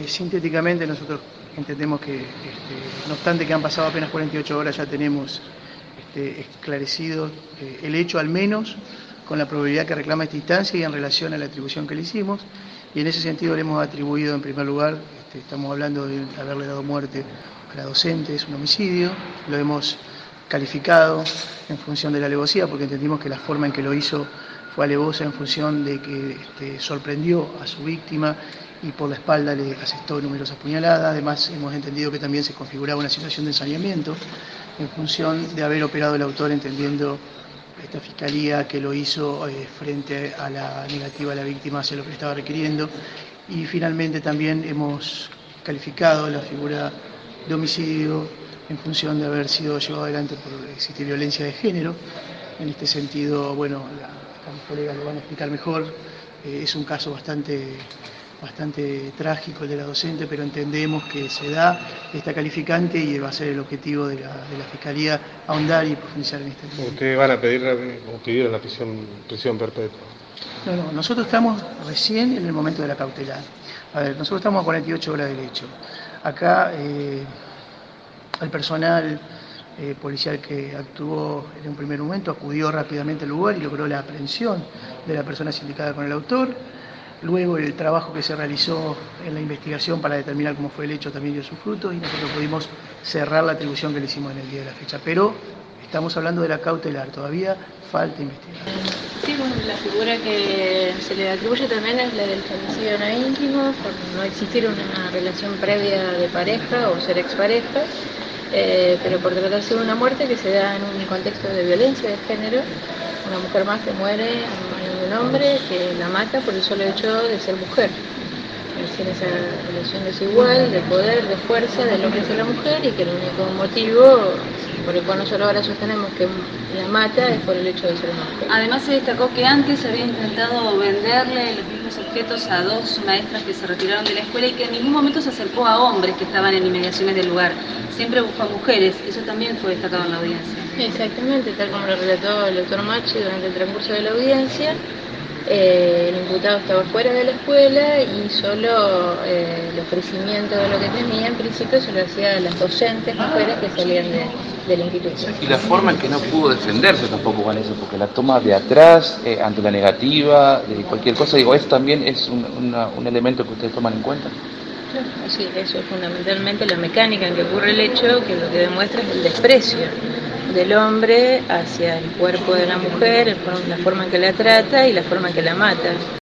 Sintéticamente nosotros entendemos que, no obstante que han pasado apenas 48 horas, ya tenemos esclarecido el hecho, al menos con la probabilidad que reclama esta instancia y en relación a la atribución que le hicimos, y en ese sentido le hemos atribuido en primer lugar, estamos hablando de haberle dado muerte a la docente, es un homicidio, lo hemos calificado en función de la alevosía, porque entendimos que la forma en que lo hizo fue alevosa en función de que sorprendió a su víctima y por la espalda le asestó numerosas puñaladas. Además, hemos entendido que también se configuraba una situación de ensañamiento en función de haber operado el autor, entendiendo esta fiscalía que lo hizo frente a la negativa de la víctima hacia lo que estaba requiriendo. Y finalmente también hemos calificado la figura de homicidio en función de haber sido llevado adelante por existir violencia de género. En este sentido, bueno, mis colegas lo van a explicar mejor. Es un caso bastante trágico el de la docente, pero entendemos que se da esta calificante y va a ser el objetivo de la Fiscalía ahondar y profundizar en este tema. ¿Ustedes van a pedir la prisión perpetua? No, nosotros estamos recién en el momento de la cautelar. A ver, nosotros estamos a 48 horas del hecho. Acá el personal policial que actuó en un primer momento acudió rápidamente al lugar y logró la aprehensión de la persona sindicada con el autor. Luego el trabajo que se realizó en la investigación para determinar cómo fue el hecho también dio sus frutos y nosotros pudimos cerrar la atribución que le hicimos en el día de la fecha. Pero estamos hablando de la cautelar, todavía falta investigar. Sí, bueno, la figura que se le atribuye también es la del femicidio no íntimo, por no existir una relación previa de pareja o ser expareja, pero por tratarse de una muerte que se da en un contexto de violencia de género, una mujer más que muere a manos de un hombre que la mata por el solo hecho de ser mujer. Es decir, esa relación desigual de poder, de fuerza del hombre hacia la mujer, y que el único motivo por el cual nosotros ahora sostenemos que la mata es por el hecho de ser una mujer. Además se destacó que antes se había intentado venderle los mismos objetos a dos maestras que se retiraron de la escuela y que en ningún momento se acercó a hombres que estaban en inmediaciones del lugar. Siempre buscó a mujeres, eso también fue destacado en la audiencia. Exactamente, tal como lo relató el doctor Machi durante el transcurso de la audiencia. El imputado estaba fuera de la escuela y solo el ofrecimiento de lo que tenía en principio se lo hacía a las docentes mujeres que salían de la institución. Y la forma en que no pudo defenderse tampoco con eso, porque la toma de atrás, ante la negativa, de cualquier cosa, digo, ¿eso también es un elemento que ustedes toman en cuenta? Sí, eso es fundamentalmente la mecánica en que ocurre el hecho, que lo que demuestra es el desprecio del hombre hacia el cuerpo de la mujer, la forma en que la trata y la forma en que la mata.